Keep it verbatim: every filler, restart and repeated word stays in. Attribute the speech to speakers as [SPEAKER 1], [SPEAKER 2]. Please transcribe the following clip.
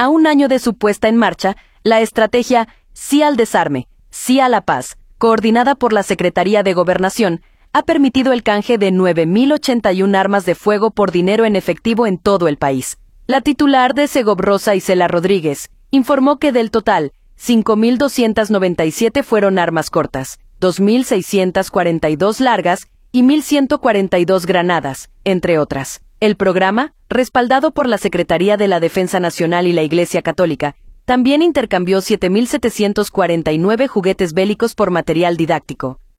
[SPEAKER 1] A un año de su puesta en marcha, la estrategia Sí al Desarme, Sí a la Paz, coordinada por la Secretaría de Gobernación, ha permitido el canje de nueve mil ochenta y una armas de fuego por dinero en efectivo en todo el país. La titular de Segov, Rosa Isela Rodríguez, informó que del total, cinco mil doscientas noventa y siete fueron armas cortas, dos mil seiscientas cuarenta y dos largas y mil ciento cuarenta y dos granadas, entre otras. El programa, respaldado por la Secretaría de la Defensa Nacional y la Iglesia Católica, también intercambió siete mil setecientos cuarenta y nueve juguetes bélicos por material didáctico.